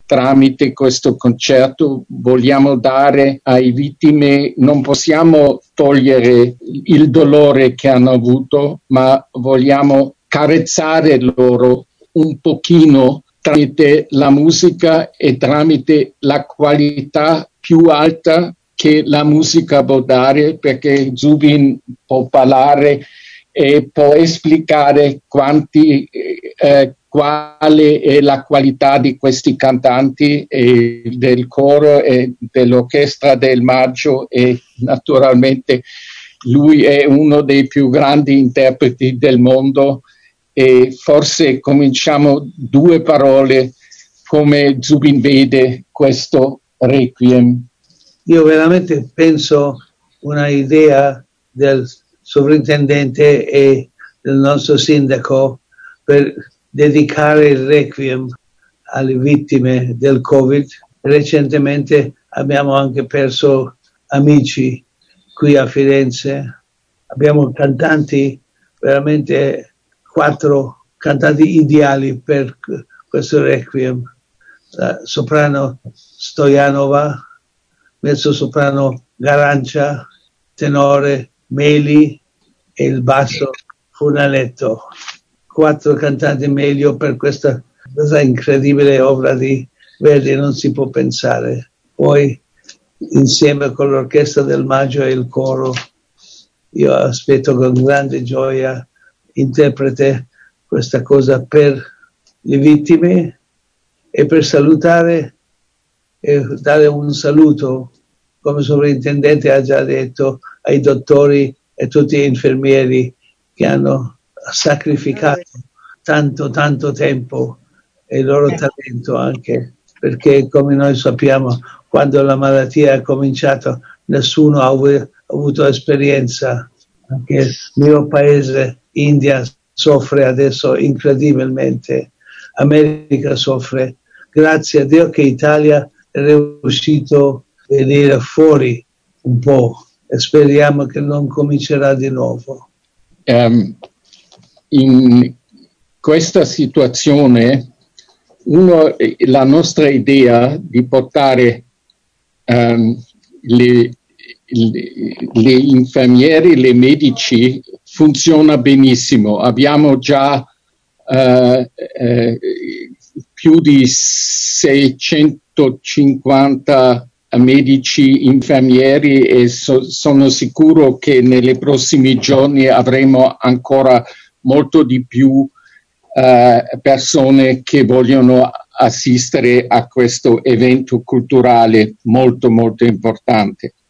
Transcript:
tramite questo concerto vogliamo dare ai vittime, non possiamo togliere il dolore che hanno avuto, ma vogliamo carezzare loro un pochino tramite la musica e tramite la qualità più alta che la musica può dare, perché Zubin può parlare e può esplicare quale è la qualità di questi cantanti e del coro e dell'orchestra del Maggio, e naturalmente lui è uno dei più grandi interpreti del mondo. E forse cominciamo 2 parole come Zubin vede questo Requiem. Io veramente penso una idea del sovrintendente e del nostro sindaco per dedicare il Requiem alle vittime del Covid. Recentemente abbiamo anche perso amici qui a Firenze. Abbiamo cantanti, veramente 4 cantanti ideali per questo Requiem. La soprano Stojanova, mezzo soprano Garancia, tenore Meli e il basso Funaletto. 4 cantanti meglio per questa incredibile opera di Verdi, non si può pensare. Poi insieme con l'orchestra del Maggio e il coro, io aspetto con grande gioia interprete questa cosa per le vittime e per salutare e dare un saluto, come sovrintendente ha già detto, ai dottori e tutti gli infermieri che hanno sacrificato tanto tempo e il loro talento, anche perché, come noi sappiamo, quando la malattia è cominciata nessuno ha avuto esperienza. Anche il mio paese, India, soffre adesso incredibilmente, America soffre. Grazie a Dio che Italia è riuscito a venire fuori un po' e speriamo che non comincerà di nuovo. In questa situazione, la nostra idea di portare le infermieri, le medici funziona benissimo. Abbiamo già più di 650 medici infermieri e sono sicuro che nei prossimi giorni avremo ancora molto di più persone che vogliono assistere a questo evento culturale molto importante.